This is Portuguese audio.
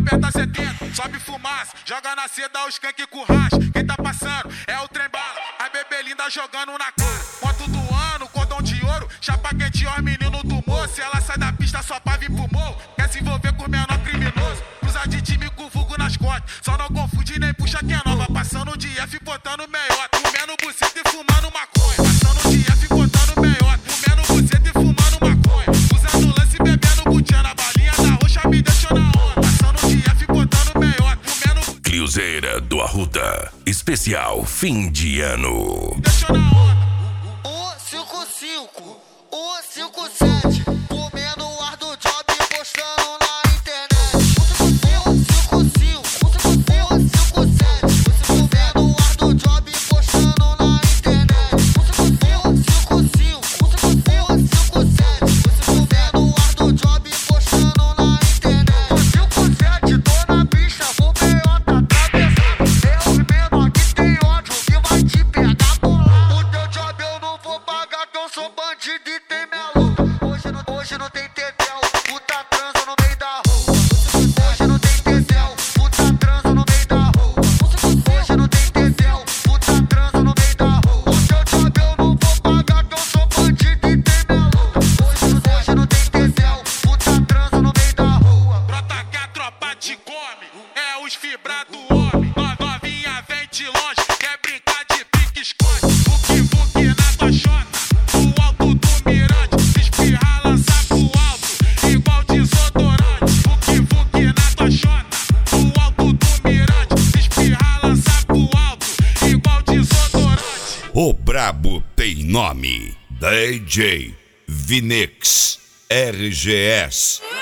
aperta 70, sobe fumaça, joga na seda o skunk com racha. Quem tá passando é o trem bala, a bebê linda jogando na cara. Moto do ano, cordão de ouro, chapa quente, ó, menino do moço. Ela sai da pista só pra vir pro morro, quer se envolver com o menor criminoso. Cruza de time com vulgo nas costas, só não confunde nem puxa que é nova. Passando de F botando meiota, comendo buceta e fumando maconha. Passando de F botando meiota, comendo buceta e fumando maconha. Usando lance e bebendo butiana, balinha da roxa me deixou na onda. Passando de F botando meiota, comendo... Cruzeira do Arruda, especial fim de ano. Deixou na onda. O 55, o 57, comendo o ar do job e postando na internet. O 55, o 57, comendo o ar do job e postando na internet. O 55, o 57, comendo o ar do job e postando na internet. O 57, tô na pista, vou meiota atravessar. É o menor que tem ódio que vai te pegar bolado. O teu job eu não vou pagar, que eu sou bandido e tem minha luta. Hoje não tem tetel, puta transa no meio da rua. Hoje não tem tetel, puta transa no meio da rua. Hoje não tem tetel, puta transa no meio da rua. O teu job eu não vou pagar, que eu sou bandido e tem minha luta. Hoje não tem tetel, puta transa no meio da rua. Brota que a tropa te come, é os fibra do homem. Novinha vem de longe, quer brincar de pique-esconde. Vuki na tua chota, no alto do mirante. Espirra, lança pro alto, igual desodorante. Vuki na tua chota, no alto do mirante. Espirra, lança pro alto, igual desodorante. O brabo tem nome, DJ Vinix RGS.